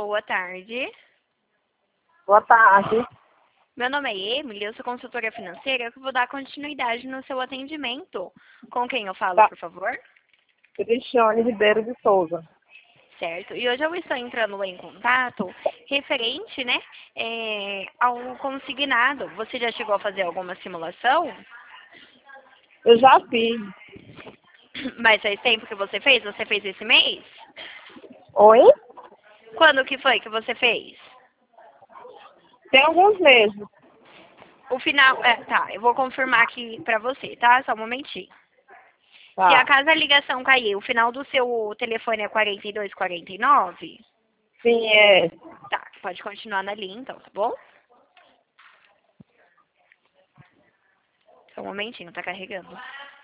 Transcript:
Boa tarde. Boa tarde. Meu nome é Emily, eu sou consultora financeira que vou dar continuidade no seu atendimento. Com quem eu falo, Tá. por favor? Cristiane Ribeiro de Souza. Certo. E hoje eu estou entrando em contato referente, né, ao consignado. Você já chegou a fazer alguma simulação? Eu já fiz. Mas faz tempo que você fez? Você fez esse mês? Oi? Quando que foi que você fez? Tem alguns meses. O final... tá, eu vou confirmar aqui pra você, tá? Só um momentinho. Se Tá. acaso a ligação cair, o final do seu telefone é 4249? Sim, é. Tá, pode continuar na linha então, tá bom? Só um momentinho, tá carregando.